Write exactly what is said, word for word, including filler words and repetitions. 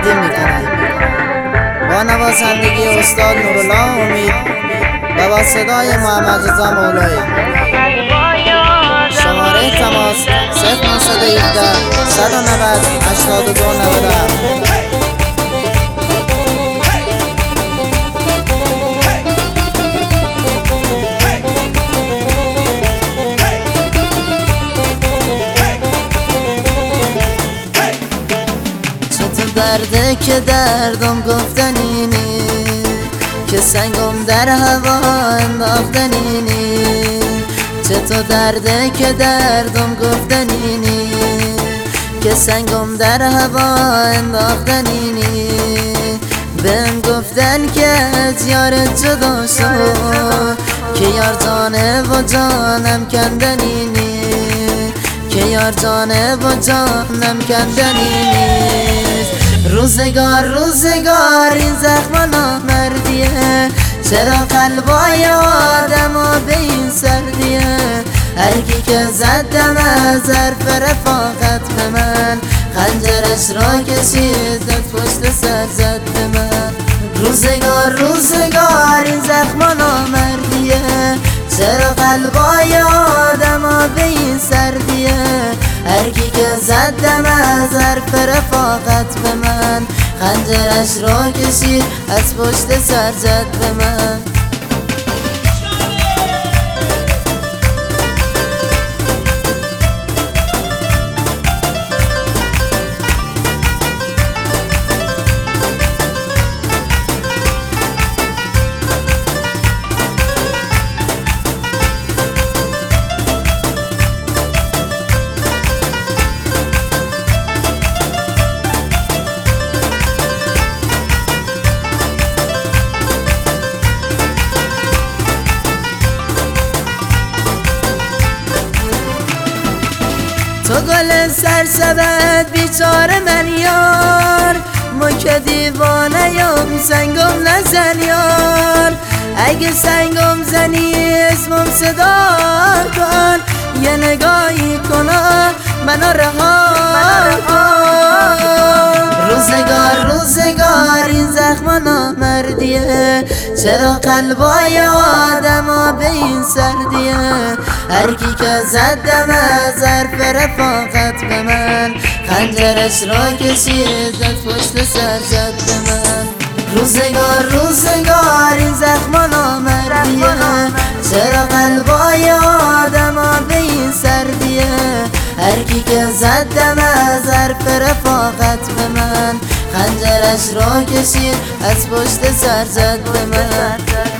تقدیم میکنم با نوازندگی استاد نورالله امید و با صدای محمد رضا مولایی. شماره تماس صفر نهصد و هفده صد و نود هشتاد و دو نود و هفت. درده که دردم گفتنی نی، که سنگم در هوا انداختنی نی. چطور درده که دردم گفتنی نی، که سنگم در هوا انداختنی نی. بهم گفتن که از یارت جدا شو، که یار جانه و جانم کندنی نی، که یار جانه و جانم کندنی نیست. روزگار روزگار این زخم نامردیه، چرا قلبای آدم به این سردیه. هرکی که زدم از حرف رفاقت به من، خنجرش را کشید زد پشت سر زد به من. روزگار روزگار این زخم نامردیه، چرا قلبای آدم به این سردیه. هرکی که زدم از حرف رفاقت به من، خنجرش را کشید از پشت سر زد به من. تو گل سرسبد بیچاره من یار، ما که دیوانه یم سنگم نزن یار. اگه سنگم زنی اسمم صدا کن، یه نگاهی کنا منو رها کن. روزگار روزگار این زخم نامردیه، چرا قلبای آدم به این سردیه. هرکی که زدم از حرف رفاقت به من، خنجرش را کشید زد پشت سر زد به من. روزگار روزگار این زخم نامردیه، چرا قلبای آدم به این سردیه. هرکی که زدم از حرف رفاقت به من، خنجرش را کشید از پشت سر زد به من.